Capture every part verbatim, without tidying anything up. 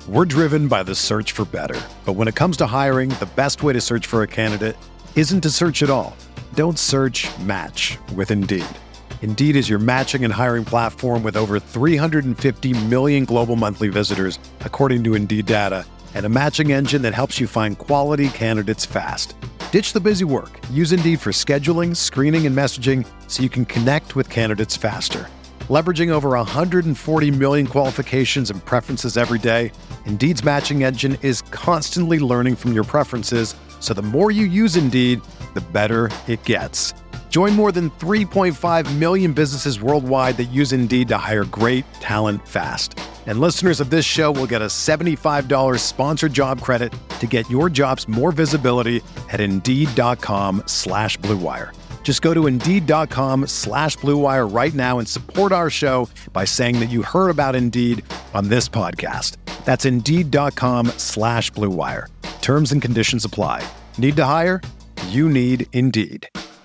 We're driven by the search for better. But when it comes to hiring, the best way to search for a candidate isn't to search at all. Don't search, match with Indeed. Indeed is your matching and hiring platform with over three hundred fifty million global monthly visitors, according to Indeed data, and a matching engine that helps you find quality candidates fast. Ditch the busy work. Use Indeed for scheduling, screening, and messaging so you can connect with candidates faster. Leveraging over one hundred forty million qualifications and preferences every day, Indeed's matching engine is constantly learning from your preferences, so the more you use Indeed, the better it gets. Join more than three point five million businesses worldwide that use Indeed to hire great talent fast. And listeners of this show will get a seventy-five dollars sponsored job credit to get your jobs more visibility at Indeed.com slash Blue Wire. Just go to Indeed.com slash Blue Wire right now and support our show by saying that you heard about Indeed on this podcast. That's Indeed.com slash Blue Wire. Terms and conditions apply. Need to hire? You need Indeed.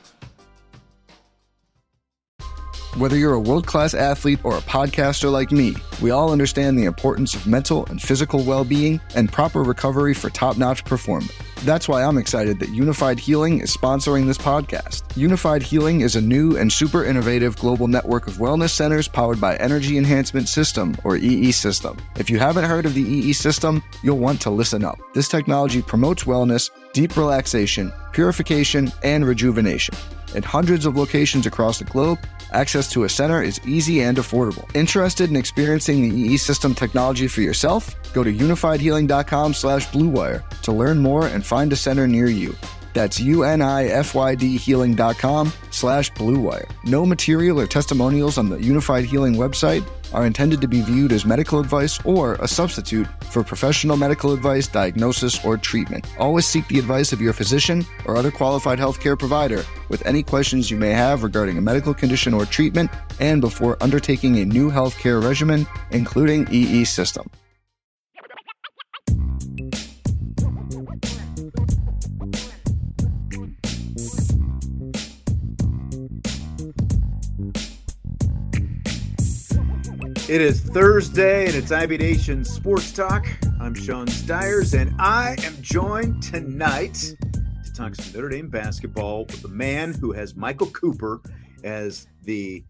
Whether you're a world-class athlete or a podcaster like me, we all understand the importance of mental and physical well-being and proper recovery for top-notch performance. That's why I'm excited that Unified Healing is sponsoring this podcast. Unified Healing is a new and super innovative global network of wellness centers powered by Energy Enhancement System, or E E System. If you haven't heard of the E E System, you'll want to listen up. This technology promotes wellness, deep relaxation, purification, and rejuvenation. At hundreds of locations across the globe, access to a center is easy and affordable. Interested in experiencing the E E System technology for yourself? Go to unifiedhealing.com slash Blue Wire to learn more and find a center near you. That's U-N-I-F-Y-D healing.com slash Blue Wire. No material or testimonials on the Unified Healing website are intended to be viewed as medical advice or a substitute for professional medical advice, diagnosis, or treatment. Always seek the advice of your physician or other qualified healthcare provider with any questions you may have regarding a medical condition or treatment and before undertaking a new healthcare regimen, including E E System. It is Thursday, and it's I B Nation Sports Talk. I'm Sean Stiers, and I am joined tonight to talk some Notre Dame basketball with the man who has Michael Cooper as the,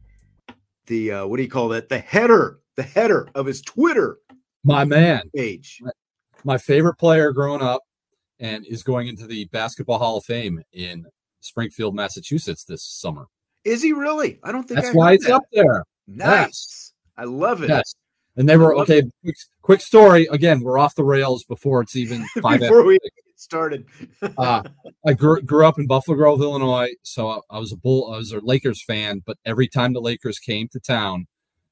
the uh, what do you call that? The header, the header of his Twitter My man. page. My, my favorite player growing up and is going into the Basketball Hall of Fame in Springfield, Massachusetts this summer. Is he really? I don't think That's I why heard it's that. up there. Nice. Yes. I love it. Yes. And they were, I love okay, quick, quick story. Again, we're off the rails before it's even five Before we after get started. uh, I grew, grew up in Buffalo Grove, Illinois, so I, I was a bull. I was a Lakers fan. But every time the Lakers came to town,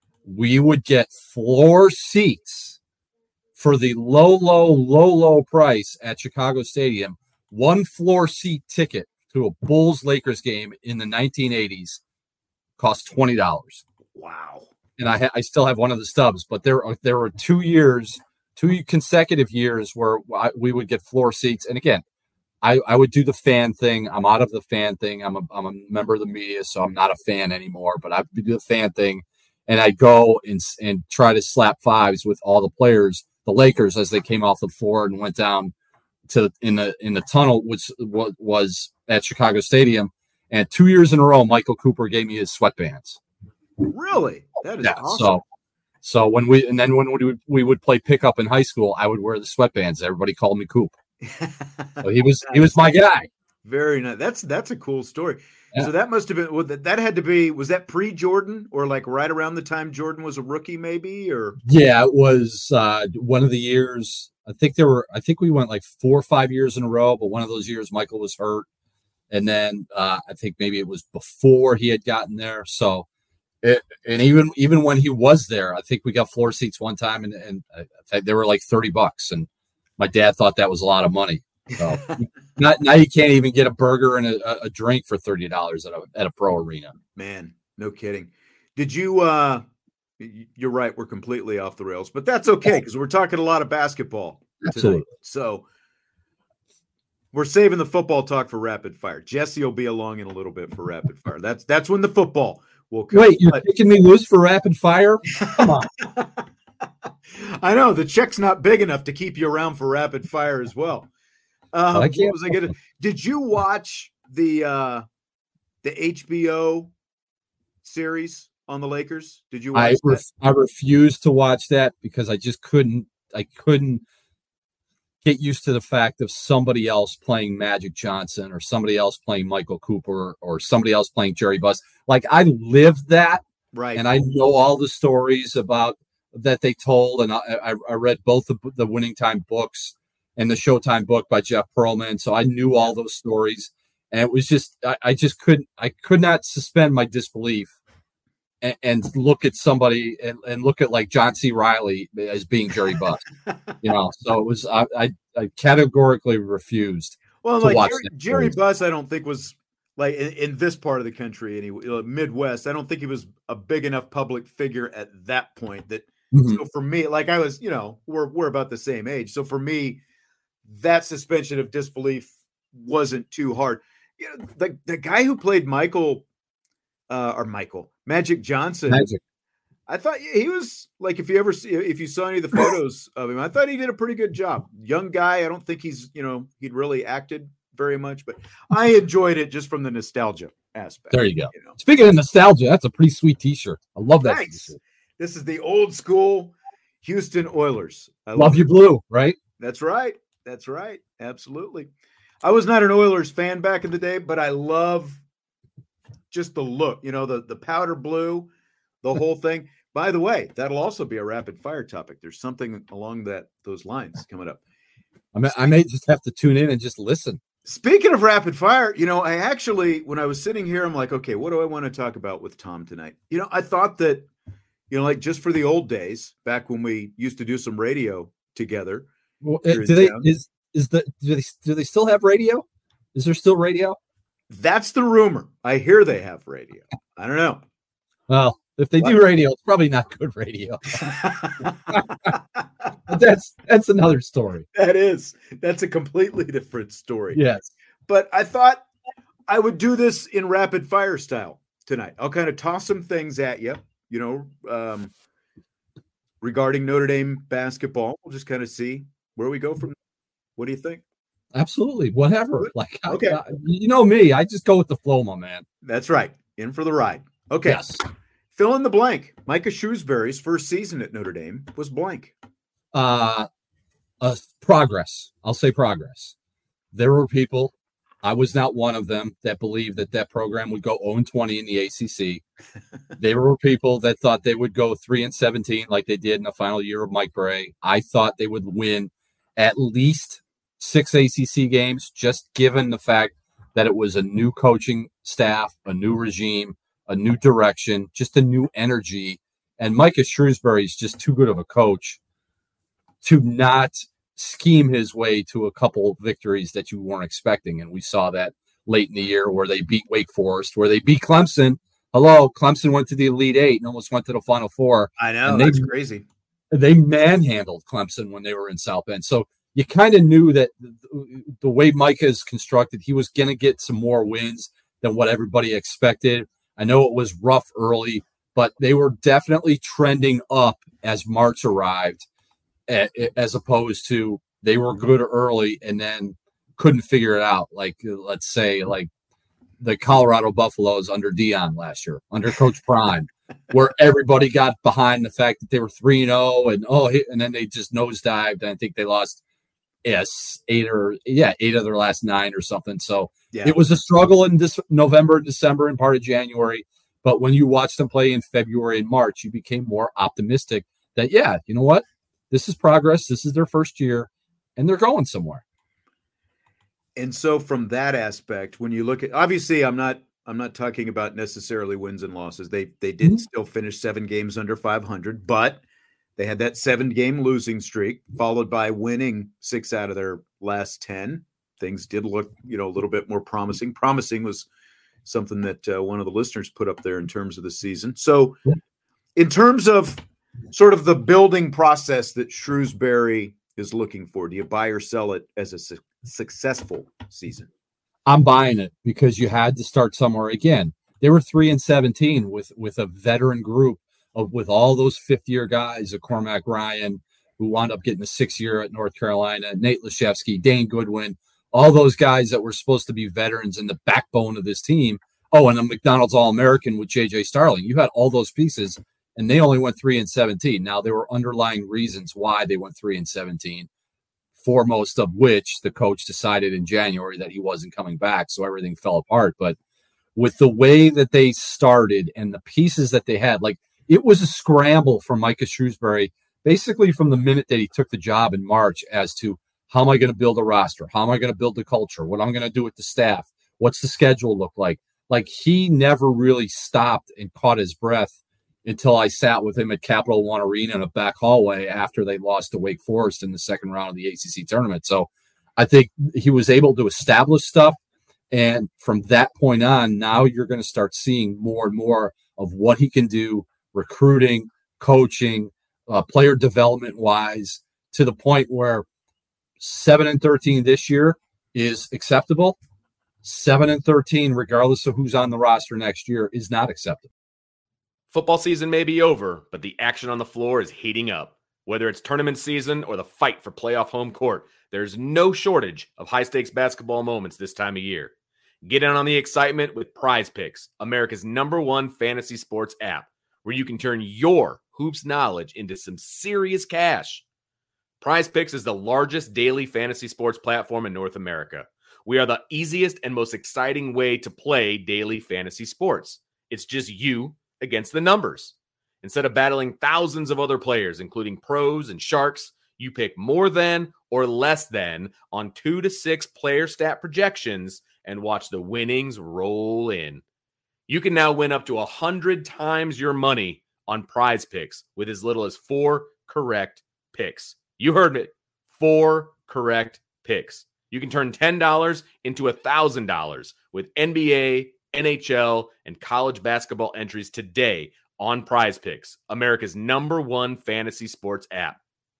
we would get floor seats for the low, low, low, low price at Chicago Stadium. One floor seat ticket to a Bulls Lakers game in the nineteen eighties cost twenty dollars. Wow. And I ha- I still have one of the stubs. But there are there were two years, two consecutive years where I, we would get floor seats. And again, I, I would do the fan thing. I'm out of the fan thing. I'm a I'm a member of the media, so I'm not a fan anymore. But I would do the fan thing, and I'd go and and try to slap fives with all the players, the Lakers, as they came off the floor and went down to in the in the tunnel, which was at Chicago Stadium. And two years in a row, Michael Cooper gave me his sweatbands. Really? That is Yeah, awesome. so so when we and then when we would, we would play pickup in high school, I would wear the sweatbands. Everybody called me Coop. So he was he was my guy. Very nice. That's that's a cool story. Yeah. So that must have been well, that, that had to be was that pre-Jordan or like right around the time Jordan was a rookie, maybe? Or Yeah, it was uh, one of the years. I think there were. I think we went like four or five years in a row, but one of those years Michael was hurt, and then uh, I think maybe it was before he had gotten there. So. It, and even even when he was there, I think we got floor seats one time, and, and I think they were like thirty bucks. And my dad thought that was a lot of money. So not, now you can't even get a burger and a, a drink for thirty dollars at a at a pro arena. Man, no kidding. Did you? uh You're right. We're completely off the rails, but that's okay because we're talking a lot of basketball Absolutely. tonight. So we're saving the football talk for rapid fire. Jesse will be along in a little bit for rapid fire. That's that's when the football. Will come. Wait, you're But kicking me loose for rapid fire? Come on. I know the check's not big enough to keep you around for rapid fire as well. Um, what was I gonna? Did you watch the uh, the H B O series on the Lakers? Did you watch I that? I refused to watch that because I just couldn't. I couldn't get used to the fact of somebody else playing Magic Johnson or somebody else playing Michael Cooper or somebody else playing Jerry Buss. Like I lived that, right? And I know all the stories about that they told, and I, I, I read both the, the Winning Time books and the Showtime book by Jeff Pearlman, so I knew all those stories. And it was just, I, I just couldn't, I could not suspend my disbelief and, and look at somebody and, and look at like John C. Reilly as being Jerry Buss, you know. So it was, I, I, I categorically refused. Well, to like watch Jerry, Jerry Buss, I don't think was like in, in this part of the country, anyway, uh, Midwest. I don't think he was a big enough public figure at that point. That mm-hmm. So for me, like I was, you know, we're we're about the same age. So for me, that suspension of disbelief wasn't too hard. You know, the the guy who played Michael uh, or Michael Magic Johnson, Magic. I thought he was like, if you ever see, if you saw any of the photos of him, I thought he did a pretty good job. Young guy. I don't think he's, you know, he'd really acted very much, but I enjoyed it just from the nostalgia aspect. There you go. You know? Speaking of nostalgia, that's a pretty sweet t-shirt. I love that. Thanks. T-shirt. This is the old school Houston Oilers. I love, love you blue, right? That's right. That's right. Absolutely. I was not an Oilers fan back in the day, but I love just the look, you know, the, the powder blue, the whole thing. By the way, that'll also be a rapid fire topic. There's something along that those lines coming up. I may, I may just have to tune in and just listen. Speaking of rapid fire, you know, I actually, when I was sitting here, I'm like, okay, what do I want to talk about with Tom tonight? You know, I thought that, you know, like just for the old days, back when we used to do some radio together. Well, do they town, is is the do they do they still have radio? Is there still radio? That's the rumor. I hear they have radio. I don't know. Well, if they what? do radio, it's probably not good radio. But that's that's another story. That is. That's a completely different story. Yes. But I thought I would do this in rapid fire style tonight. I'll kind of toss some things at you, you know, um, regarding Notre Dame basketball. We'll just kind of see where we go from there. What do you think? Absolutely. Whatever. Good. Like, okay. I, you know me, I just go with the flow, my man. That's right. In for the ride. Okay. Yes. Fill in the blank. Micah Shrewsbury's first season at Notre Dame was blank. Uh, uh, progress. I'll say progress. There were people, I was not one of them, that believed that that program would go oh and twenty in the A C C. There were people that thought they would go three and seventeen like they did in the final year of Mike Bray. I thought they would win at least six A C C games, just given the fact that it was a new coaching staff, a new regime, a new direction, just a new energy. And Micah Shrewsbury is just too good of a coach to not scheme his way to a couple victories that you weren't expecting. And we saw that late in the year where they beat Wake Forest, where they beat Clemson. Hello, Clemson went to the Elite Eight and almost went to the Final Four. I know, and that's they, crazy. They manhandled Clemson when they were in South Bend. So you kind of knew that the way Micah is constructed, he was going to get some more wins than what everybody expected. I know it was rough early, but they were definitely trending up as March arrived, as opposed to they were good early and then couldn't figure it out. Like, let's say, like the Colorado Buffaloes under Dion last year, under Coach Prime, where everybody got behind the fact that they were three and oh and oh, and then they just nosedived. And I think they lost yes, eight or yeah, eight of their last nine or something. So yeah. It was a struggle in this November, December, and part of January. But when you watched them play in February and March, you became more optimistic that, yeah, you know what? This is progress. This is their first year, and they're going somewhere. And so from that aspect, when you look at, obviously I'm not, I'm not talking about necessarily wins and losses. They, they did mm-hmm. still finish seven games under five hundred, but they had that seven game losing streak followed by winning six out of their last ten. Things did look, you know, a little bit more promising. Promising was something that uh, one of the listeners put up there in terms of the season. So in terms of sort of the building process that Shrewsbury is looking for, do you buy or sell it as a su- successful season? I'm buying it because you had to start somewhere. Again, they were three and seventeen with, with a veteran group of, with all those fifth year guys, a Cormac Ryan, who wound up getting a six-year at North Carolina, Nate Laszewski, Dane Goodwin, all those guys that were supposed to be veterans and the backbone of this team. Oh, and a McDonald's All-American with J J Starling. You had all those pieces, and they only went three and seventeen. Now, there were underlying reasons why they went three and seventeen, foremost of which the coach decided in January that he wasn't coming back, so everything fell apart. But with the way that they started and the pieces that they had, like, it was a scramble for Micah Shrewsbury, basically from the minute that he took the job in March, as to how am I going to build a roster? How am I going to build the culture? What am I going to do with the staff? What's the schedule look like? Like, he never really stopped and caught his breath until I sat with him at Capital One Arena in a back hallway after they lost to Wake Forest in the second round of the A C C tournament. So I think he was able to establish stuff. And from that point on, now you're going to start seeing more and more of what he can do, recruiting, coaching, uh, player development wise, to the point where seven and thirteen this year is acceptable. seven and thirteen, regardless of who's on the roster next year, is not acceptable. Football season may be over, but the action on the floor is heating up. Whether it's tournament season or the fight for playoff home court, there's no shortage of high-stakes basketball moments this time of year. Get in on the excitement with Prize Picks, America's number one fantasy sports app, where you can turn your hoops knowledge into some serious cash. Prize Picks is the largest daily fantasy sports platform in North America. We are the easiest and most exciting way to play daily fantasy sports. It's just you against the numbers. Instead of battling thousands of other players, including pros and sharks, you pick more than or less than on two to six player stat projections and watch the winnings roll in. You can now win up to one hundred times your money on Prize Picks with as little as four correct picks. You heard it. Four correct picks. You can turn ten dollars into one thousand dollars with N B A, N H L, and college basketball entries today on Prize Picks, America's number one fantasy sports app.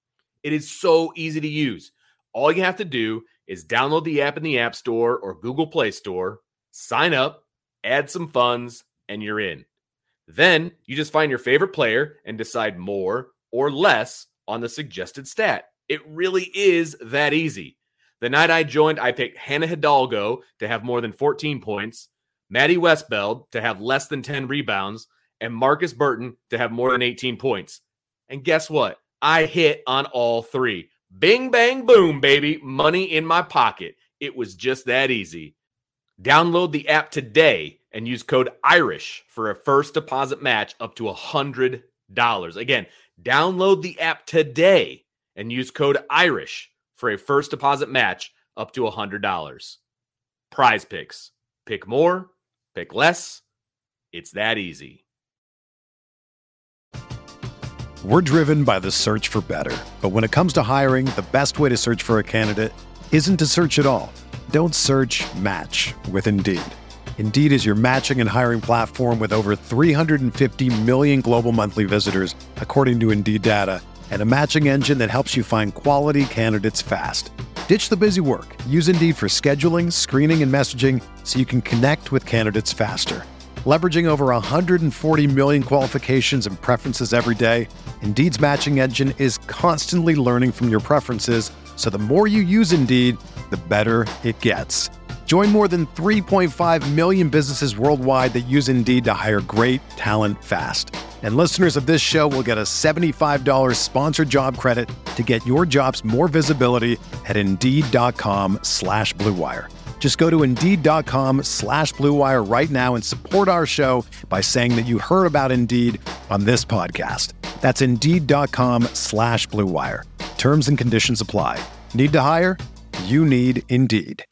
It is so easy to use. All you have to do is download the app in the App Store or Google Play Store, sign up, add some funds, and you're in. Then you just find your favorite player and decide more or less on the suggested stat. It really is that easy. The night I joined, I picked Hannah Hidalgo to have more than fourteen points, Maddie Westbeld to have less than ten rebounds, and Marcus Burton to have more than eighteen points. And guess what? I hit on all three. Bing, bang, boom, baby. Money in my pocket. It was just that easy. Download the app today and use code IRISH for a first deposit match up to one hundred dollars. Again, download the app today and use code IRISH for a first deposit match up to one hundred dollars. Prize Picks. Pick more, pick less. It's that easy. We're driven by the search for better. But when it comes to hiring, the best way to search for a candidate isn't to search at all. Don't search, match with Indeed. Indeed is your matching and hiring platform with over three hundred fifty million global monthly visitors, according to Indeed data, and a matching engine that helps you find quality candidates fast. Ditch the busy work. Use Indeed for scheduling, screening, and messaging so you can connect with candidates faster. Leveraging over one hundred forty million qualifications and preferences every day, Indeed's matching engine is constantly learning from your preferences, so the more you use Indeed, the better it gets. Join more than three point five million businesses worldwide that use Indeed to hire great talent fast. And listeners of this show will get a seventy-five dollars sponsored job credit to get your jobs more visibility at Indeed.com slash Blue Wire. Just go to Indeed.com slash Blue Wire right now and support our show by saying that you heard about Indeed on this podcast. That's Indeed.com slash Blue Wire. Terms and conditions apply. Need to hire? You need Indeed.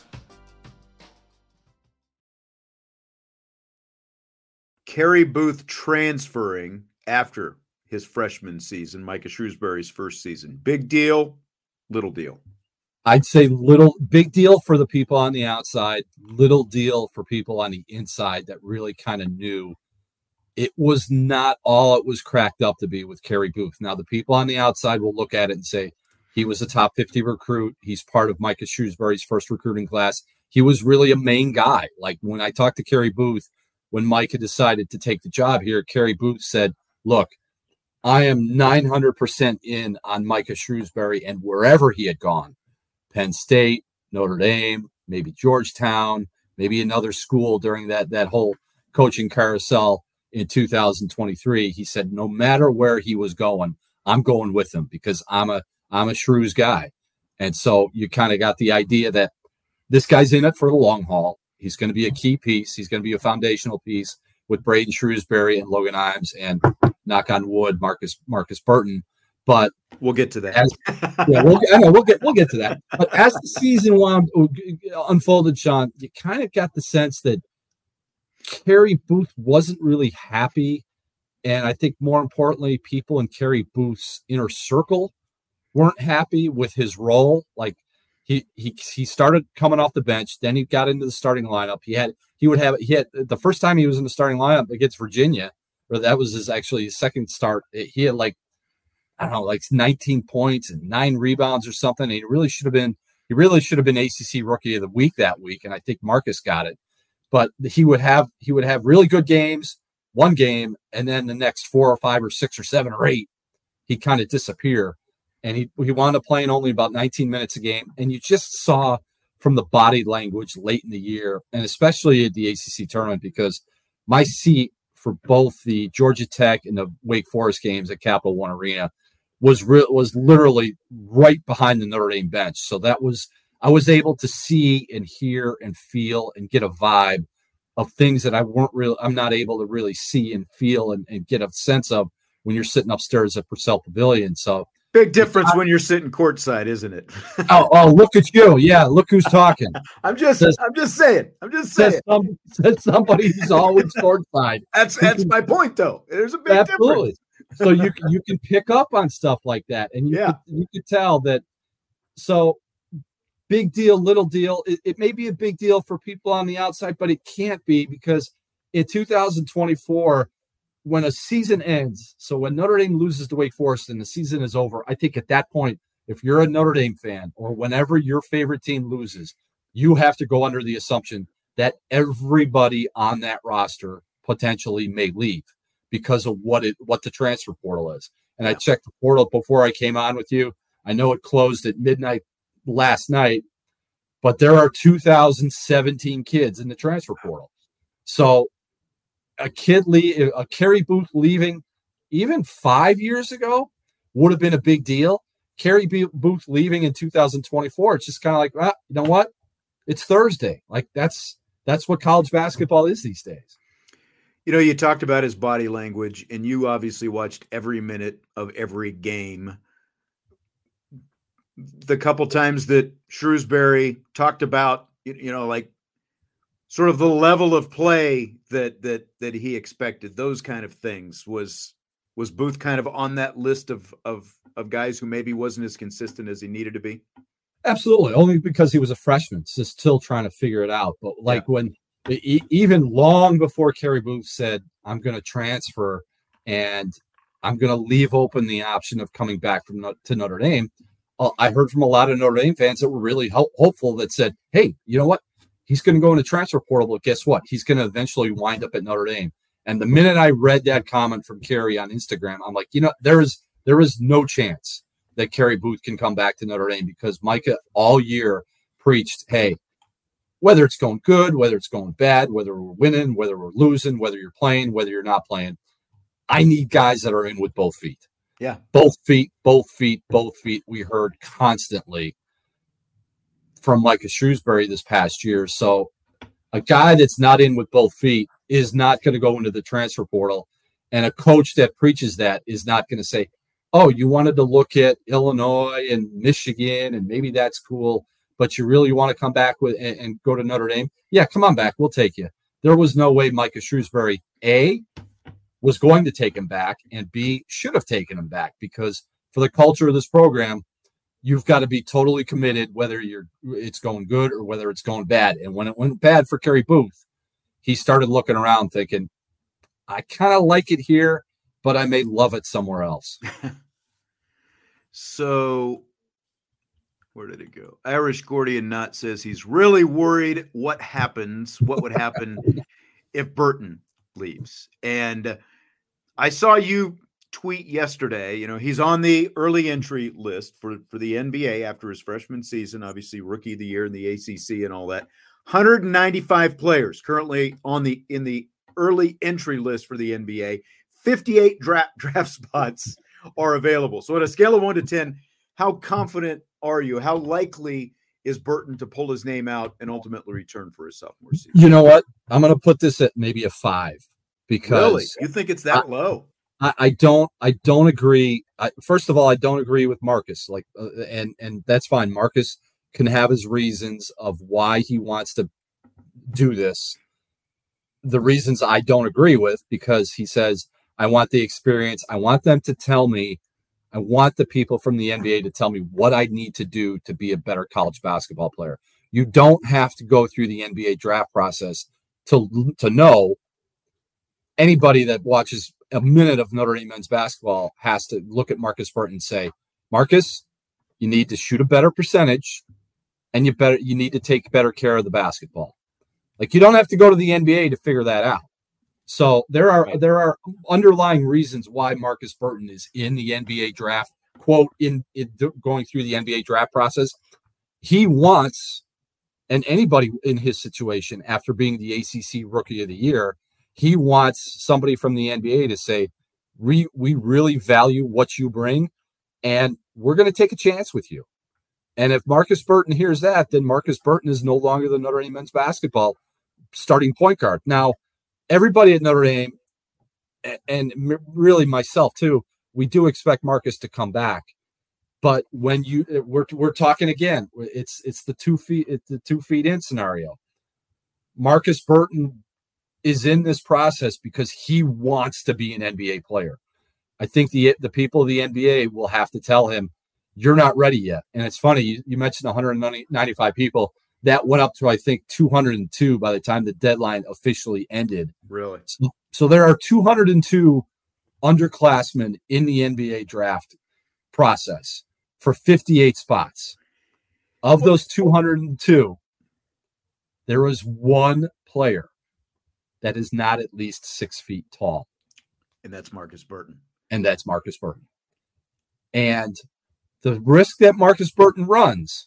Kerry Booth transferring after his freshman season, Micah Shrewsbury's first season. Big deal, little deal. I'd say little, big deal for the people on the outside, little deal for people on the inside that really kind of knew it was not all it was cracked up to be with Kerry Booth. Now, the people on the outside will look at it and say, he was a top fifty recruit. He's part of Micah Shrewsbury's first recruiting class. He was really a main guy. Like when I talked to Kerry Booth, when Micah decided to take the job here, Kerry Booth said, look, I am nine hundred percent in on Micah Shrewsbury and wherever he had gone, Penn State, Notre Dame, maybe Georgetown, maybe another school during that, that whole coaching carousel in two thousand twenty-three. He said, no matter where he was going, I'm going with him because I'm a, I'm a Shrews guy. And so you kind of got the idea that this guy's in it for the long haul. He's going to be a key piece. He's going to be a foundational piece with Braden Shrewsbury and Logan Imes and, knock on wood, Marcus Marcus Burton. But we'll get to that. As, yeah, we'll, I know we'll get we'll get to that. But as the season wound, unfolded, Sean, you kind of got the sense that Kerry Booth wasn't really happy, and I think more importantly, people in Kerry Booth's inner circle weren't happy with his role. Like he he he started coming off the bench, then he got into the starting lineup. He had he would have he had the first time he was in the starting lineup against Virginia. Or that was his actually his second start. He had like, I don't know, like nineteen points and nine rebounds or something. And he really should have been, he really should have been A C C Rookie of the Week that week. And I think Marcus got it. But he would have, he would have really good games, one game, and then the next four or five or six or seven or eight, he'd kind of disappear. And he, he wound up playing only about nineteen minutes a game. And you just saw from the body language late in the year, and especially at the A C C tournament, because my seat for both the Georgia Tech and the Wake Forest games at Capital One Arena was re- was literally right behind the Notre Dame bench. So that was, I was able to see and hear and feel and get a vibe of things that I weren't really, I'm not able to really see and feel and, and get a sense of when you're sitting upstairs at Purcell Pavilion. So big difference I, when you're sitting courtside, isn't it? oh, oh, look at you. Yeah. Look who's talking. I'm just, says, I'm just saying, I'm just saying. Says, some, says somebody who's always courtside. That's, that's my point though. There's a big absolutely. difference. So you can, you can pick up on stuff like that. And you, yeah. could, you could tell that. So big deal, little deal. It, it may be a big deal for people on the outside, but it can't be, because in two thousand twenty-four, when a season ends, so when Notre Dame loses to Wake Forest and the season is over, I think at that point, if you're a Notre Dame fan or whenever your favorite team loses, you have to go under the assumption that everybody on that roster potentially may leave because of what it what the transfer portal is. And yeah. I checked the portal before I came on with you. I know it closed at midnight last night, but there are two thousand seventeen kids in the transfer portal. So a kid, leave, a Kerry Booth leaving even five years ago would have been a big deal. Kerry Booth leaving in two thousand twenty-four, it's just kind of like, ah, you know what? It's Thursday. Like that's that's what college basketball is these days. You know, you talked about his body language, and you obviously watched every minute of every game. The couple times that Shrewsbury talked about, you know, like sort of the level of play that that that he expected, those kind of things, was was Booth kind of on that list of of of guys who maybe wasn't as consistent as he needed to be? Absolutely, only because he was a freshman, so still trying to figure it out. But like yeah. when even long before Kerry Booth said, "I'm going to transfer and I'm going to leave open the option of coming back from to Notre Dame," I heard from a lot of Notre Dame fans that were really ho- hopeful that said, "Hey, you know what? He's going to go in the transfer portal, but guess what? He's going to eventually wind up at Notre Dame." And the minute I read that comment from Kerry on Instagram, I'm like, you know, there is there is no chance that Kerry Booth can come back to Notre Dame, because Micah all year preached, hey, whether it's going good, whether it's going bad, whether we're winning, whether we're losing, whether you're playing, whether you're not playing, I need guys that are in with both feet. Yeah. Both feet, both feet, both feet. We heard constantly from Micah Shrewsbury this past year. So a guy that's not in with both feet is not going to go into the transfer portal. And a coach that preaches that is not going to say, oh, you wanted to look at Illinois and Michigan, and maybe that's cool, but you really want to come back with and, and go to Notre Dame? Yeah, come on back. We'll take you. There was no way Micah Shrewsbury, A, was going to take him back, and B, should have taken him back, because for the culture of this program, you've got to be totally committed, whether you're it's going good or whether it's going bad. And when it went bad for Kerry Booth, he started looking around thinking, I kind of like it here, but I may love it somewhere else. So where did it go? Irish Gordian Knot says he's really worried what happens, what would happen if Burton leaves. And I saw you tweet yesterday. You know, he's on the early entry list for, for the N B A after his freshman season, obviously rookie of the year in the A C C and all that. one hundred ninety-five players currently on the in the early entry list for the N B A. fifty-eight draft draft spots are available. So, on a scale of one to ten, how confident are you? How likely is Burton to pull his name out and ultimately return for his sophomore season? You know what? I'm going to put this at maybe a five because really? You think it's that I, low? I, I don't. I don't agree. I, first of all, I don't agree with Marcus. Like, uh, and and that's fine. Marcus can have his reasons of why he wants to do this. The reasons I don't agree with, because he says, I want the experience. I want them to tell me. I want the people from the N B A to tell me what I need to do to be a better college basketball player. You don't have to go through the N B A draft process to, to know. Anybody that watches a minute of Notre Dame men's basketball has to look at Marcus Burton and say, Marcus, you need to shoot a better percentage and you better you need to take better care of the basketball. Like, you don't have to go to the N B A to figure that out. So there are right. there are underlying reasons why Marcus Burton is in the N B A draft, quote, in, in going through the N B A draft process. He wants, and anybody in his situation after being the A C C Rookie of the Year, he wants somebody from the N B A to say, we, we really value what you bring, and we're going to take a chance with you. And if Marcus Burton hears that, then Marcus Burton is no longer the Notre Dame men's basketball starting point guard. Now, everybody at Notre Dame, and really myself too, we do expect Marcus to come back. But when you we're we're talking again, it's it's the two feet it's the two feet in scenario. Marcus Burton is in this process because he wants to be an N B A player. I think the the people of the N B A will have to tell him, you're not ready yet. And it's funny, you, you mentioned one hundred ninety-five people. That went up to, I think, two hundred two by the time the deadline officially ended. Really? So, so there are two hundred two underclassmen in the N B A draft process for fifty-eight spots. Of those two hundred two, there was one player that is not at least six feet tall. And that's Marcus Burton. And that's Marcus Burton. And the risk that Marcus Burton runs,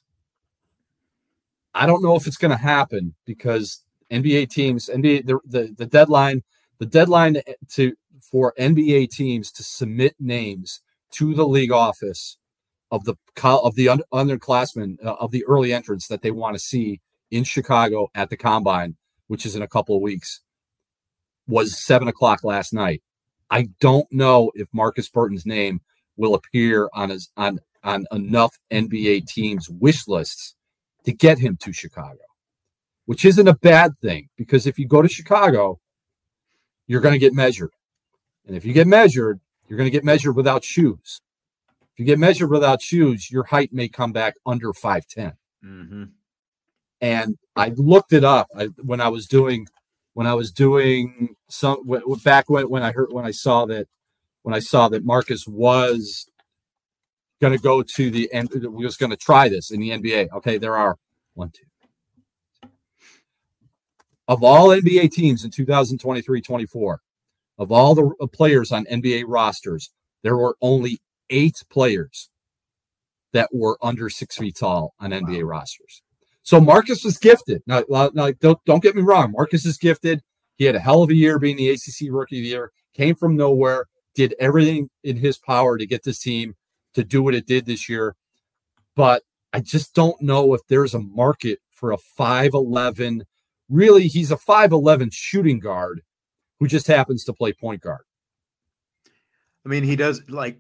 I don't know if it's going to happen, because N B A teams, N B A, the, the, the deadline, the deadline to for N B A teams to submit names to the league office of the of the under, underclassmen uh, of the early entrants that they want to see in Chicago at the Combine, which is in a couple of weeks, was seven o'clock last night. I don't know if Marcus Burton's name will appear on his on on enough N B A teams' wish lists to get him to Chicago, which isn't a bad thing, because if you go to Chicago, you're going to get measured. And if you get measured, you're going to get measured without shoes. If you get measured without shoes, your height may come back under five ten. Mm-hmm. And I looked it up I, when I was doing, when I was doing some back when, when I heard, when I saw that, when I saw that Marcus was going to go to the end, we was going to try this in the N B A. Okay, there are one, two. Of all N B A teams in two thousand twenty-three twenty-four, of all the players on N B A rosters, there were only eight players that were under six feet tall on N B A wow. rosters. So Marcus was gifted. Now, now don't, don't get me wrong. Marcus is gifted. He had a hell of a year being the A C C Rookie of the Year, came from nowhere, did everything in his power to get this team to do what it did this year. But I just don't know if there's a market for a five eleven. Really, he's a five eleven shooting guard who just happens to play point guard. I mean, he does, like,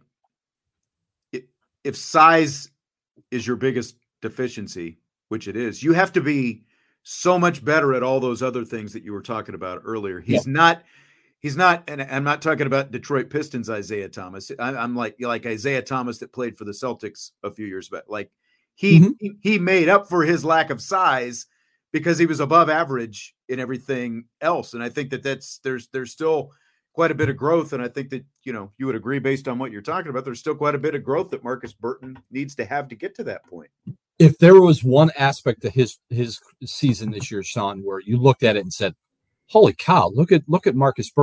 if size is your biggest deficiency, which it is, you have to be so much better at all those other things that you were talking about earlier. He's yeah. not, he's not, and I'm not talking about Detroit Pistons Isaiah Thomas. I, I'm like, like Isaiah Thomas that played for the Celtics a few years back. Like he, mm-hmm. he, he made up for his lack of size because he was above average in everything else. And I think that that's, there's, there's still quite a bit of growth. And I think that, you know, you would agree based on what you're talking about, there's still quite a bit of growth that Marcus Burton needs to have to get to that point. If there was one aspect of his, his season this year, Sean, where you looked at it and said, holy cow, look at, look at Marcus Burton.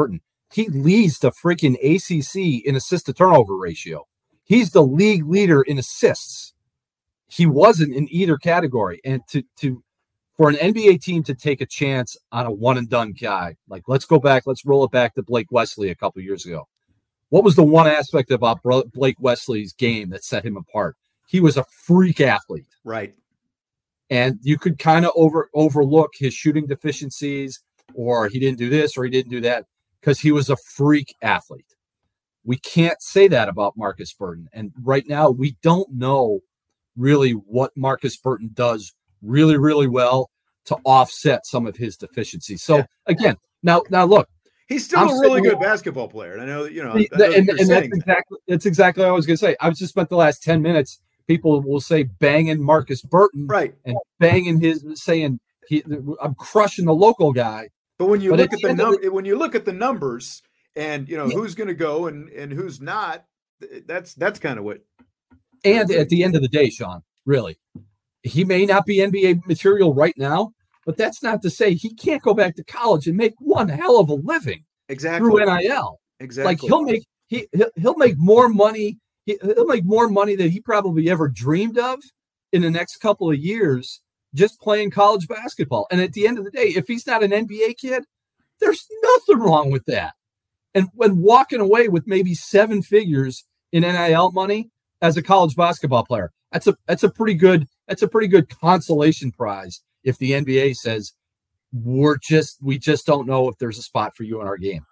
he leads the freaking A C C in assist to turnover ratio. He's the league leader in assists. He wasn't in either category. And to to for an N B A team to take a chance on a one and done guy, like let's go back, let's roll it back to Blake Wesley a couple years ago. What was the one aspect about Blake Wesley's game that set him apart? He was a freak athlete. Right. And you could kind of over overlook his shooting deficiencies, or he didn't do this or he didn't do that, because he was a freak athlete. We can't say that about Marcus Burton. And right now, we don't know really what Marcus Burton does really, really well to offset some of his deficiencies. So, yeah. again, now, now look. He's still I'm a really good basketball player. And I know that, you know, the, know and, and that's exactly that's exactly what I was going to say. I've just spent the last ten minutes. People will say banging Marcus Burton, right, and banging his saying he, I'm crushing the local guy. But when you but look at the num- the, when you look at the numbers, and you know yeah. who's going to go and and who's not, that's that's kind of what. And at the end of the day, Sean, really, he may not be N B A material right now, but that's not to say he can't go back to college and make one hell of a living. Exactly. Through N I L. Exactly. Like he'll make he he'll, he'll make more money. He, he'll make more money than he probably ever dreamed of in the next couple of years just playing college basketball. And at the end of the day, if he's not an N B A kid, there's nothing wrong with that. And when walking away with maybe seven figures in N I L money as a college basketball player, that's a that's a pretty good that's a pretty good consolation prize. If the N B A says we're just we just don't know if there's a spot for you in our game.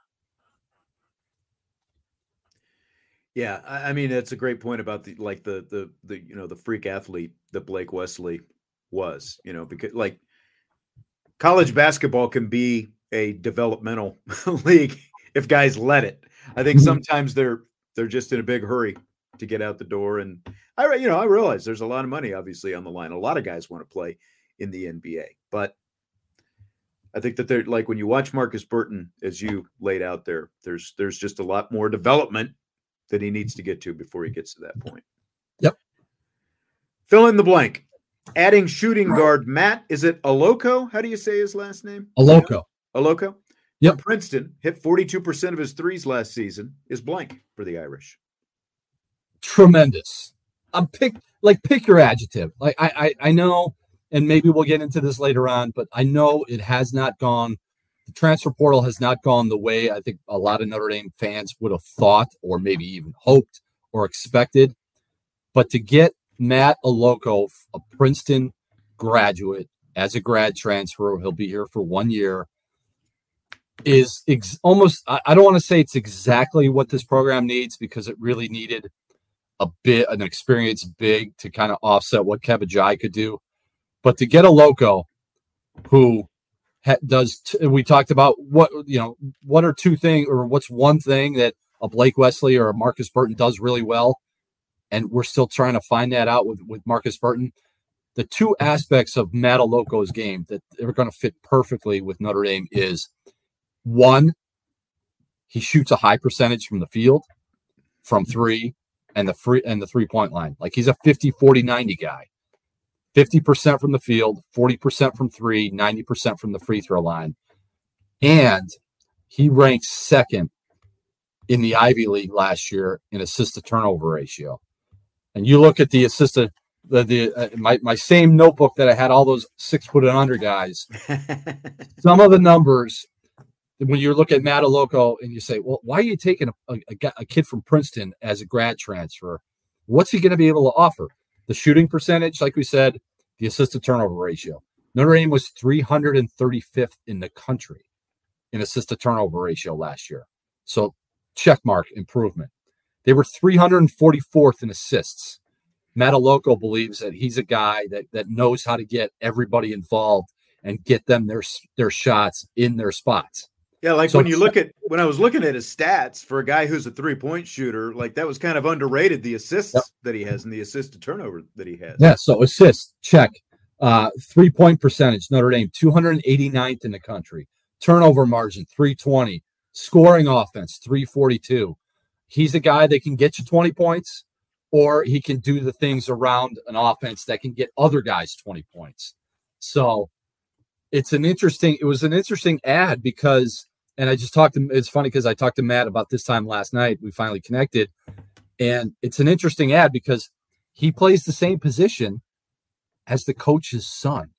Yeah, I mean that's a great point about the like the the the you know the freak athlete that Blake Wesley was, you know, because like college basketball can be a developmental league if guys let it. I think sometimes they're they're just in a big hurry to get out the door, and I you know I realize there's a lot of money obviously on the line. A lot of guys want to play in the N B A, but I think that they're like when you watch Marcus Burton, as you laid out there, there's there's just a lot more development that he needs to get to before he gets to that point. Yep. Fill in the blank. Adding shooting guard Matt, is it Aloko? How do you say his last name? Aloko. Aloko? Yep. From Princeton, hit forty-two percent of his threes last season, is blank for the Irish. Tremendous. I'm pick like pick your adjective. Like I, I I know, and maybe we'll get into this later on, but I know it has not gone. The transfer portal has not gone the way I think a lot of Notre Dame fans would have thought, or maybe even hoped or expected. But to get Matt Aloko, a Princeton graduate, as a grad transfer, he'll be here for one year, is ex- almost, I, I don't want to say it's exactly what this program needs, because it really needed a bit, an experienced big to kind of offset what Kebajai could do. But to get Aloko, who ha- does, t- we talked about what, you know, what are two things, or what's one thing that a Blake Wesley or a Marcus Burton does really well, and we're still trying to find that out with, with Marcus Burton. The two aspects of Matt Aloko's game that are going to fit perfectly with Notre Dame is, one, he shoots a high percentage from the field, from three, and the free and the three-point line. Like he's a fifty, forty, ninety guy. fifty percent from the field, forty percent from three, ninety percent from the free throw line. And he ranks second in the Ivy League last year in assist to turnover ratio. And you look at the assist to the, the uh, my my same notebook that I had all those six foot and under guys. Some of the numbers, when you look at Matt Aloko and you say, well, why are you taking a, a, a kid from Princeton as a grad transfer? What's he going to be able to offer? The shooting percentage, like we said, the assist to turnover ratio. Notre Dame was three hundred thirty-fifth in the country in assist to turnover ratio last year. So check mark, improvement. They were three hundred forty-fourth in assists. Matt Aloko believes that he's a guy that, that knows how to get everybody involved and get them their, their shots in their spots. Yeah, like so, when you look at when I was looking at his stats for a guy who's a three-point shooter, like that was kind of underrated, the assists yep. that he has and the assist to turnover that he has. Yeah, so assists, check. Uh, three-point percentage, Notre Dame, two hundred eighty-ninth in the country. Turnover margin, three twenty. Scoring offense, three forty-two. He's a guy that can get you twenty points, or he can do the things around an offense that can get other guys twenty points. So it's an interesting, it was an interesting ad because And I just talked to, it's funny because I talked to Matt about this time last night. We finally connected. And it's an interesting ad because he plays the same position as the coach's son.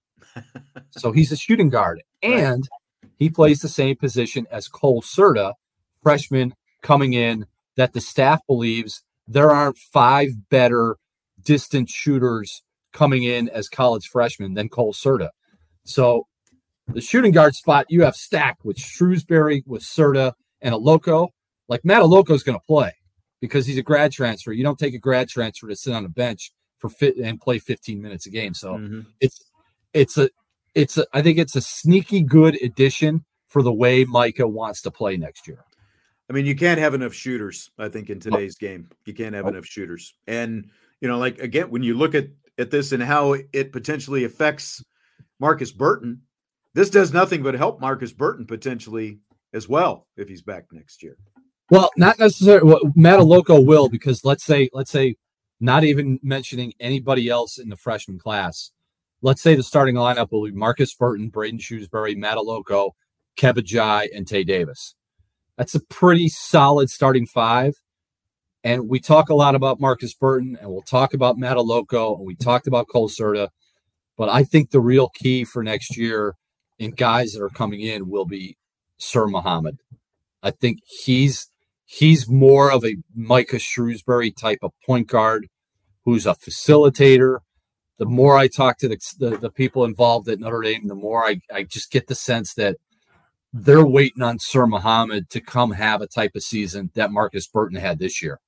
So he's a shooting guard. And he plays the same position as Cole Serta, freshman coming in, that the staff believes there aren't five better distance shooters coming in as college freshmen than Cole Serta. So the shooting guard spot you have stacked with Shrewsbury, with Serta, and Aloko. Like Matt Aloko is going to play because he's a grad transfer. You don't take a grad transfer to sit on a bench for fit and play fifteen minutes a game. So mm-hmm. it's it's a it's a I think it's a sneaky good addition for the way Micah wants to play next year. I mean, you can't have enough shooters, I think, in today's oh. game. You can't have oh. enough shooters. And, you know, like, again, when you look at, at this and how it potentially affects Marcus Burton, this does nothing but help Marcus Burton potentially as well if he's back next year. Well, not necessarily. Well, Matt Aloko will, because let's say, let's say, not even mentioning anybody else in the freshman class. Let's say the starting lineup will be Marcus Burton, Braden Shrewsbury, Matt Aloko, Keba Jai, and Tay Davis. That's a pretty solid starting five. And we talk a lot about Marcus Burton, and we'll talk about Matt Aloko, and we talked about Cole Serta. But I think the real key for next year in guys that are coming in will be Sir Muhammad. I think he's he's more of a Micah Shrewsbury type of point guard who's a facilitator. The more I talk to the, the, the people involved at Notre Dame, the more I, I just get the sense that they're waiting on Sir Muhammad to come have a type of season that Marcus Burton had this year.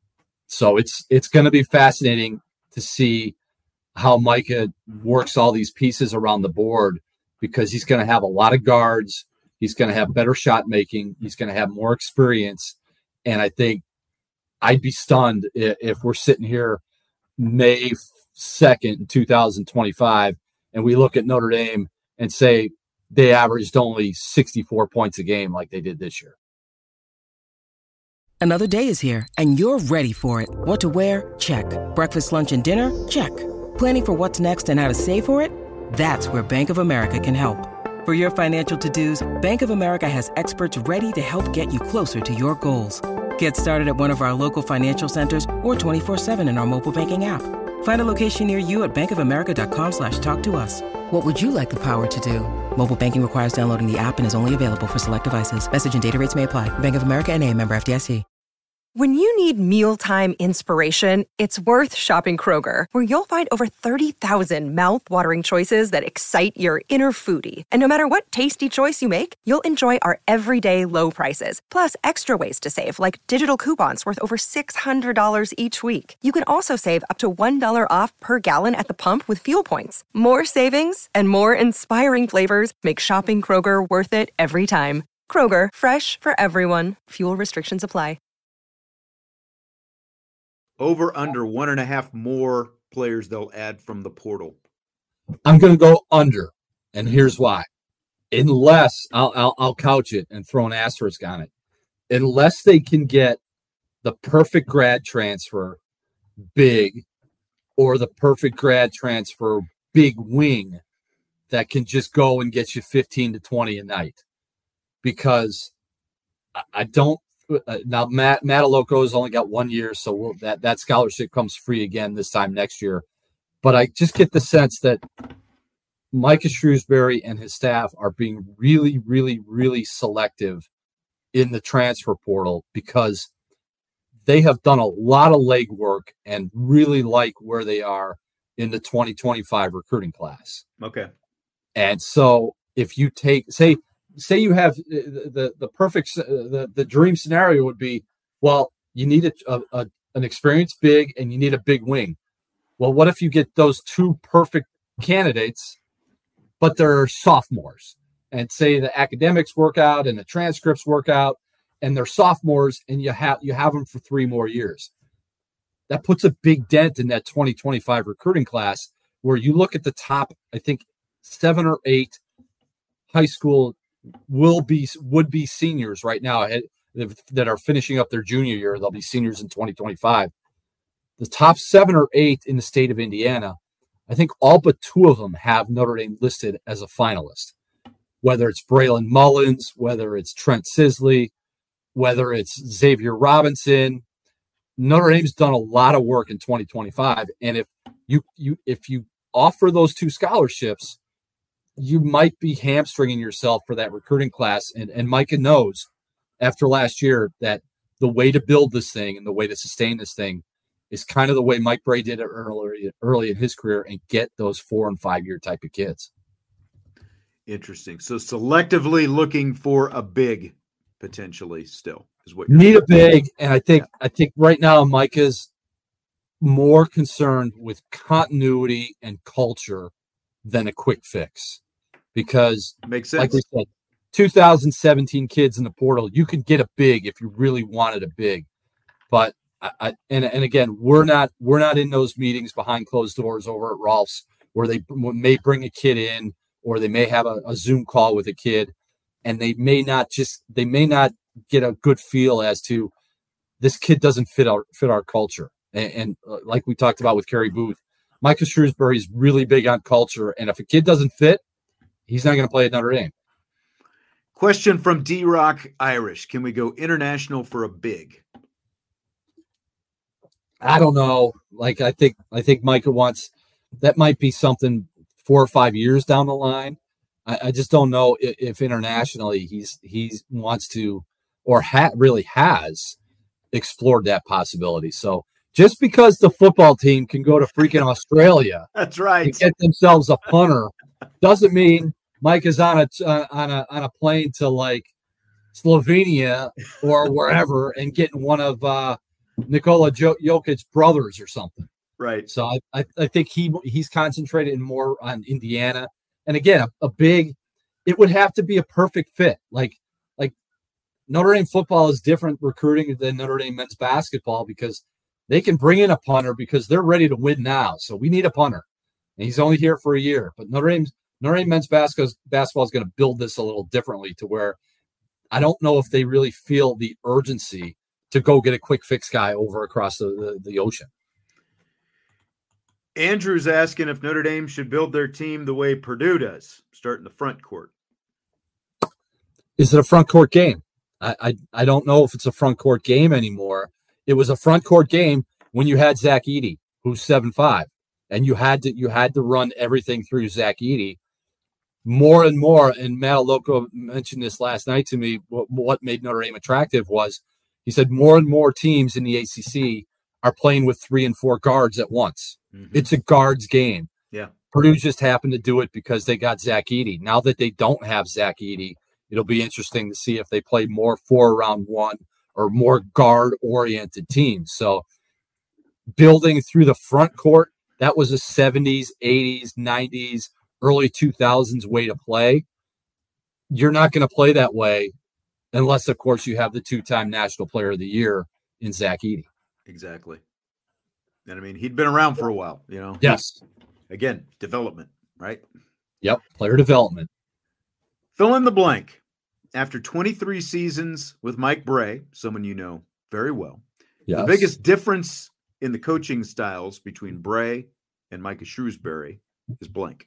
So it's it's going to be fascinating to see how Micah works all these pieces around the board, because he's going to have a lot of guards. He's going to have better shot making. He's going to have more experience. And I think I'd be stunned if, if we're sitting here May second, two thousand twenty-five, and we look at Notre Dame and say they averaged only sixty-four points a game like they did this year. Another day is here, and you're ready for it. What to wear? Check. Breakfast, lunch, and dinner? Check. Planning for what's next and how to save for it? That's where Bank of America can help. For your financial to-dos, Bank of America has experts ready to help get you closer to your goals. Get started at one of our local financial centers or twenty-four seven in our mobile banking app. Find a location near you at bankofamerica.com slash talk to us. What would you like the power to do? Mobile banking requires downloading the app and is only available for select devices. Message and data rates may apply. Bank of America N A, member F D I C. When you need mealtime inspiration, it's worth shopping Kroger, where you'll find over thirty thousand mouth-watering choices that excite your inner foodie. And no matter what tasty choice you make, you'll enjoy our everyday low prices, plus extra ways to save, like digital coupons worth over six hundred dollars each week. You can also save up to one dollar off per gallon at the pump with fuel points. More savings and more inspiring flavors make shopping Kroger worth it every time. Kroger, fresh for everyone. Fuel restrictions apply. Over under one and a half more players they'll add from the portal. I'm going to go under, and here's why. Unless I'll, I'll I'll couch it and throw an asterisk on it. Unless they can get the perfect grad transfer big, or the perfect grad transfer big wing that can just go and get you fifteen to twenty a night, because I, I don't. Uh, now, Matt Matt Aloko has only got one year, so we'll, that, that scholarship comes free again this time next year. But I just get the sense that Micah Shrewsbury and his staff are being really, really, really selective in the transfer portal, because they have done a lot of legwork and really like where they are in the twenty twenty-five recruiting class. Okay. And so if you take, say, Say you have the, the, the perfect, the, the dream scenario would be, well, you need a, a, a an experienced big and you need a big wing. Well, what if you get those two perfect candidates, but they're sophomores, and say the academics work out and the transcripts work out and they're sophomores, and you have, you have them for three more years. That puts a big dent in that twenty twenty-five recruiting class, where you look at the top, I think seven or eight high school will be would be seniors right now that are finishing up their junior year. They'll be seniors in twenty twenty-five. The top seven or eight in the state of Indiana, I think all but two of them have Notre Dame listed as a finalist. whether it's Braylon Mullins, whether it's Trent Sisley, whether it's Xavier Robinson. Notre Dame's done a lot of work in twenty twenty-five. And if you, you, if you offer those two scholarships, you might be hamstringing yourself for that recruiting class. And, and Micah knows after last year that the way to build this thing and the way to sustain this thing is kind of the way Mike Brey did it early, early in his career and get those four and five year type of kids. Interesting. So selectively looking for a big potentially still is what you need a big. And I think, yeah. I think right now Micah's more concerned with continuity and culture than a quick fix, because makes sense. Like we said, two thousand seventeen kids in the portal, you could get a big if you really wanted a big, but I, I and, and again, we're not, we're not in those meetings behind closed doors over at Rolf's where they may bring a kid in, or they may have a, a Zoom call with a kid, and they may not just, they may not get a good feel as to this kid doesn't fit our, fit our culture. And, and uh, like we talked about with Kerry Booth, Micah Shrewsbury is really big on culture. And if a kid doesn't fit, he's not going to play at Notre Dame. Question from D-Rock Irish. Can we go international for a big? I don't know. Like, I think, I think Micah wants, that might be something four or five years down the line. I, I just don't know if, if internationally he's, he wants to, or ha- really has explored that possibility. So just because the football team can go to freaking Australia, that's right, and get themselves a punter, doesn't mean Mike is on a uh, on a on a plane to like Slovenia or wherever and getting one of uh, Nikola Jokic's brothers or something. Right. So I, I I think he he's concentrated more on Indiana. And again, a, a big, it would have to be a perfect fit. Like like Notre Dame football is different recruiting than Notre Dame men's basketball, because they can bring in a punter because they're ready to win now. So we need a punter. And he's only here for a year. But Notre Dame, Notre Dame men's basketball, basketball is going to build this a little differently, to where I don't know if they really feel the urgency to go get a quick fix guy over across the, the, the ocean. Andrew's asking if Notre Dame should build their team the way Purdue does, start in the front court. Is it a front court game? I, I, I don't know if it's a front court game anymore. It was a front court game when you had Zach Edey, who's seven five, and you had to you had to run everything through Zach Edey. More and more, and Matt Aloco mentioned this last night to me, what, what made Notre Dame attractive was, he said more and more teams in the A C C are playing with three and four guards at once. Mm-hmm. It's a guards game. Yeah. Purdue just happened to do it because they got Zach Edey. Now that they don't have Zach Edey, it'll be interesting to see if they play more four round one or more guard-oriented teams. So building through the front court, that was a seventies, eighties, nineties, early two thousands way to play. You're not going to play that way unless, of course, you have the two-time National Player of the Year in Zach Edey. Exactly. And, I mean, he'd been around for a while, you know? Yes. Again, development, right? Yep, player development. Fill in the blank. After twenty-three seasons with Mike Brey, someone you know very well, yes. The biggest difference in the coaching styles between Brey and Micah Shrewsbury is blank.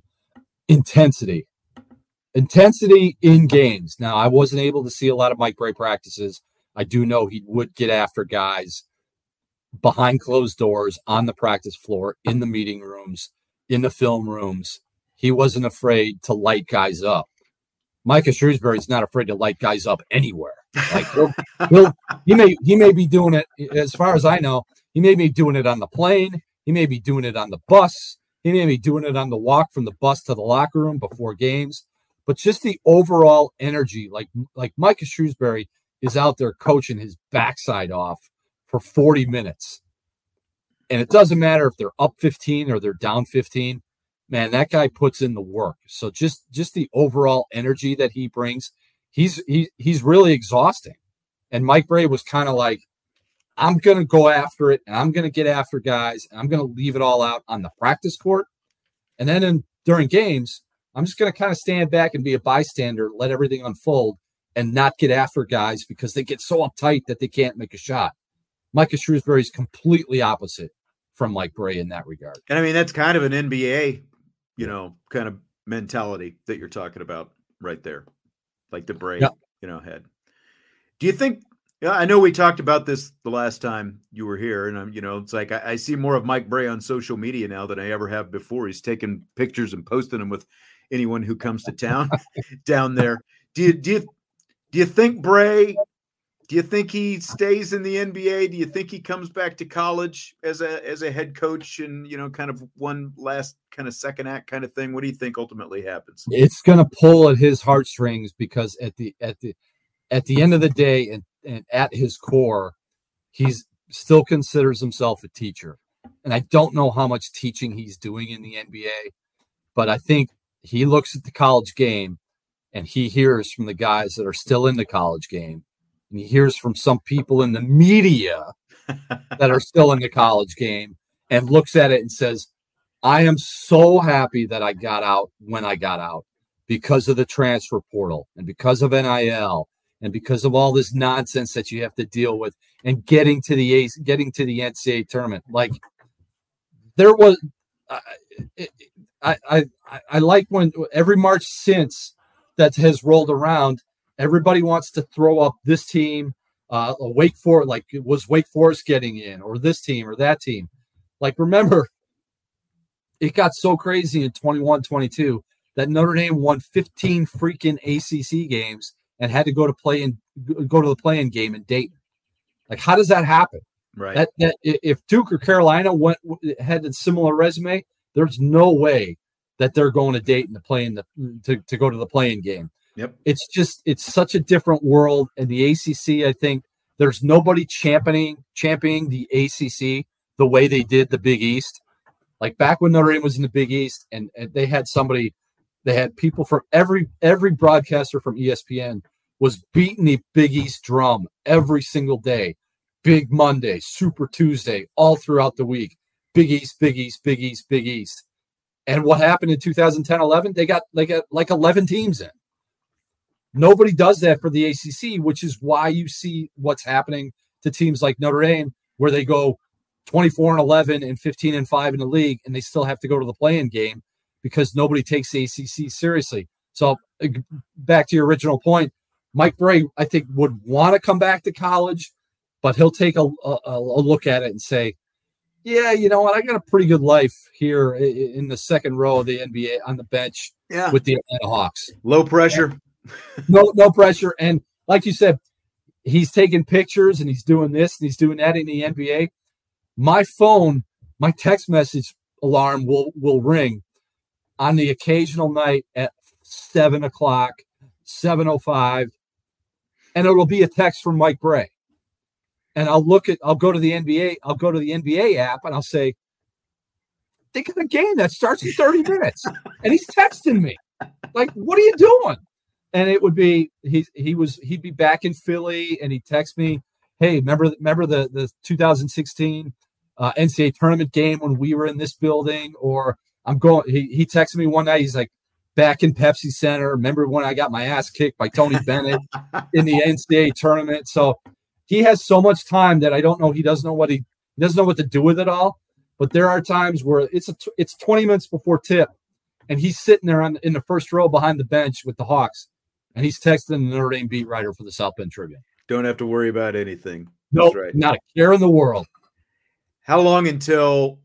Intensity. Intensity in games. Now, I wasn't able to see a lot of Mike Brey practices. I do know he would get after guys behind closed doors, on the practice floor, in the meeting rooms, in the film rooms. He wasn't afraid to light guys up. Micah Shrewsbury is not afraid to light guys up anywhere. Like he'll, he'll, he may he may be doing it, as far as I know, he may be doing it on the plane. He may be doing it on the bus. He may be doing it on the walk from the bus to the locker room before games. But just the overall energy, like like Micah Shrewsbury is out there coaching his backside off for forty minutes. And it doesn't matter if they're up fifteen or they're down fifteen. Man, that guy puts in the work. So just, just the overall energy that he brings, he's he, he's really exhausting. And Mike Brey was kind of like, I'm going to go after it, and I'm going to get after guys, and I'm going to leave it all out on the practice court. And then in, during games, I'm just going to kind of stand back and be a bystander, let everything unfold, and not get after guys because they get so uptight that they can't make a shot. Micah Shrewsbury is completely opposite from Mike Brey in that regard. And I mean, that's kind of an N B A, you know, kind of mentality that you're talking about right there, like the Bray, yeah. you know, had. Do you think? Yeah, I know we talked about this the last time you were here, and I'm, you know, it's like I, I see more of Mike Bray on social media now than I ever have before. He's taking pictures and posting them with anyone who comes to town down there. Do you do you do you think Bray? Do you think he stays in the N B A? Do you think he comes back to college as a as a head coach and, you know, kind of one last kind of second act kind of thing? What do you think ultimately happens? It's going to pull at his heartstrings because at the at the at the end of the day, and and at his core, he's still considers himself a teacher. And I don't know how much teaching he's doing in the N B A, but I think he looks at the college game and he hears from the guys that are still in the college game. And he hears from some people in the media that are still in the college game and looks at it and says, I am so happy that I got out when I got out because of the transfer portal and because of N I L. And because of all this nonsense that you have to deal with and getting to the getting to the N C double A tournament, like there was, uh, I, I, I, I like when every March since that has rolled around, everybody wants to throw up this team, uh, a Wake Forest, like it was Wake Forest getting in, or this team or that team. Like, remember, it got so crazy in twenty-one twenty-two that Notre Dame won fifteen freaking A C C games and had to go to play in go to the play-in game in Dayton. Like, how does that happen? Right. That that if Duke or Carolina went had a similar resume, there's no way that they're going to Dayton to play in the to, to go to the play-in game. Yep. It's just it's such a different world. And the A C C, I think there's nobody championing championing the A C C the way they did the Big East. Like back when Notre Dame was in the Big East, and, and they had somebody. They had people from every every broadcaster from E S P N was beating the Big East drum every single day. Big Monday, Super Tuesday, all throughout the week. Big East, Big East, Big East, Big East. And what happened in two thousand ten eleven? They got like a, like eleven teams in. Nobody does that for the A C C, which is why you see what's happening to teams like Notre Dame, where they go twenty-four and eleven and fifteen and five in the league, and they still have to go to the play-in game, because nobody takes the A C C seriously. So back to your original point, Mike Bray, I think, would want to come back to college, but he'll take a, a, a look at it and say, yeah, you know what? I got a pretty good life here in the second row of the N B A on the bench yeah. with the Atlanta Hawks. Low pressure. no, no pressure. And like you said, he's taking pictures and he's doing this and he's doing that in the N B A. My phone, my text message alarm will, will ring on the occasional night at seven o'clock, seven oh five, and it'll be a text from Mike Bray. And I'll look at, I'll go to the N B A, I'll go to the N B A app and I'll say, they got a game that starts in thirty minutes. And he's texting me. Like, what are you doing? And it would be, he he was, he'd be back in Philly and he'd text me, hey, remember, remember the, the two thousand sixteen uh, N C double A tournament game when we were in this building? Or I'm going, he, he texted me one night. He's like, back in Pepsi Center. Remember when I got my ass kicked by Tony Bennett in the N C double A tournament? So he has so much time that I don't know. He doesn't know what he, he doesn't know what to do with it all. But there are times where it's a, it's twenty minutes before tip, and he's sitting there on in the first row behind the bench with the Hawks, and he's texting the Notre Dame beat writer for the South Bend Tribune. Don't have to worry about anything. No, nope, right. Not a care in the world. How long until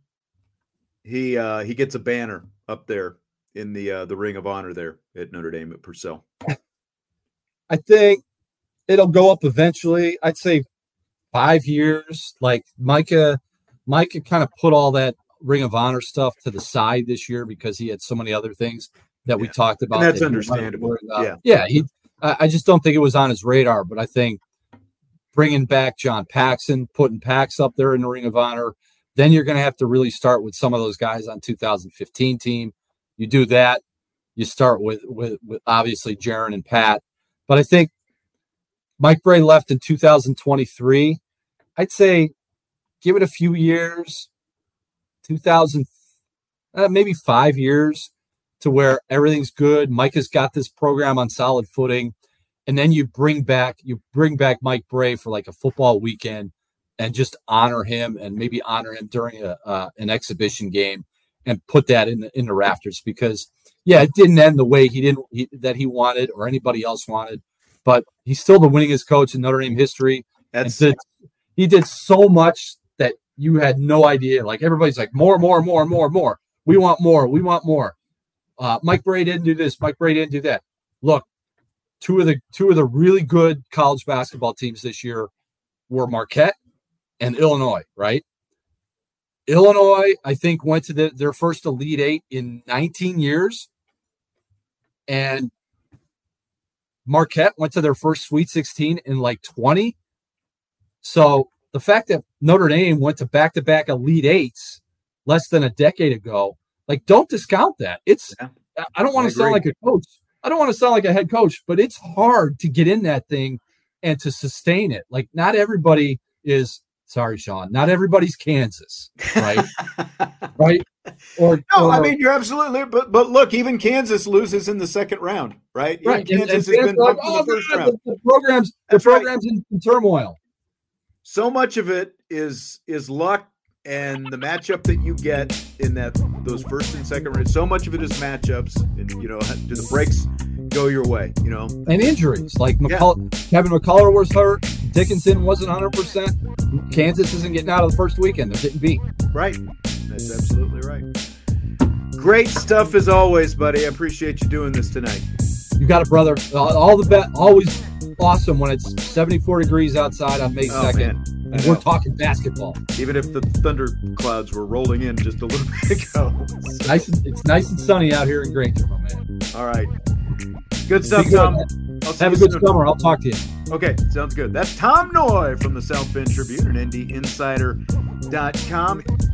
he uh, he gets a banner up there in the uh, the Ring of Honor there at Notre Dame at Purcell? I think it'll go up eventually. I'd say five years. Like Micah, Micah kind of put all that Ring of Honor stuff to the side this year because he had so many other things that we yeah. talked about. And that's that understandable. Yeah, yeah. He, I just don't think it was on his radar. But I think bringing back John Paxson, putting Pax up there in the Ring of Honor, then you're going to have to really start with some of those guys on two thousand fifteen team. You do that. You start with with, with obviously Jaron and Pat. But I think Mike Bray left in two thousand twenty-three. I'd say give it a few years, two thousand, uh, maybe five years to where everything's good. Mike has got this program on solid footing. And then you bring back, you bring back Mike Bray for like a football weekend and just honor him and maybe honor him during a, uh, an exhibition game and put that in the, in the rafters, because yeah, it didn't end the way he didn't he, that he wanted or anybody else wanted, but he's still the winningest coach in Notre Dame history. That's did, he did so much that you had no idea. Like everybody's like more, more, more, more, more. We want more. We want more. Uh, Mike Brey didn't do this. Mike Brey didn't do that. Look, two of the two of the really good college basketball teams this year were Marquette and Illinois, right? Illinois, I think, went to the, their first Elite Eight in nineteen years. And Marquette went to their first Sweet sixteen in like twenty. So the fact that Notre Dame went to back-to-back Elite Eights less than a decade ago, like, don't discount that. It's yeah, I don't want to sound like a coach. I don't want to sound like a head coach, but it's hard to get in that thing and to sustain it. Like, not everybody is – sorry, Sean. Not everybody's Kansas, right? right? Or no, or, I mean you're absolutely. But but look, even Kansas loses in the second round, right? Even right. Kansas and, and has been like, bumped oh, in the first God, round. The, the programs, That's the programs right. in, in turmoil. So much of it is is luck and the matchup that you get in that those first and second rounds. So much of it is matchups, and you know, do the breaks go your way? You know, and injuries like McCull- yeah. Kevin McCullough was hurt. Dickinson wasn't one hundred percent. Kansas isn't getting out of the first weekend. They're getting beat. Right. That's absolutely right. Great stuff as always, buddy. I appreciate you doing this tonight. You got it, brother. All the best. Always awesome when it's seventy-four degrees outside on May second. Oh, and we're talking basketball. Even if the thunder clouds were rolling in just a little bit ago. It's nice and, it's nice and sunny out here in Granger, my man. All right. Good stuff, good, Tom. Have a good soon. Summer. I'll talk to you. Okay, sounds good. That's Tom Noie from the South Bend Tribune and N D Insider dot com.